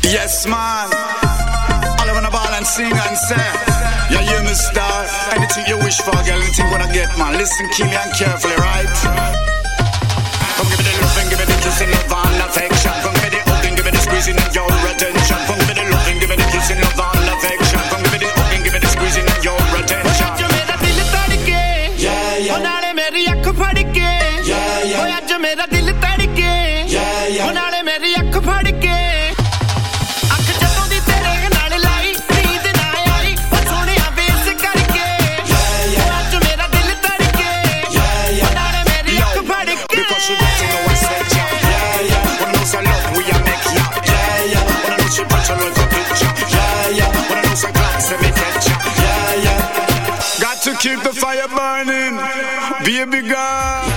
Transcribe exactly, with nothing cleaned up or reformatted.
Yes, man. All I wanna ball and sing and say, yeah, you me star. Anything you wish for, girl, anything you wanna get, man. Listen keenly and carefully, right? Come give me the love and give me the kissing, love and affection. Come give me the hug and give me the squeezing of your attention. Come give me the love and give me the kissing, love and affection. Come give me the hug and give me the squeezing of your attention. Jo mera dil tadke, yeah, yeah. Oh naale meri akh phadke, yeah, yeah. Oh aj mera dil tadke, yeah, yeah. Oh naale meri akh phadke. To keep the fire burning, baby girl.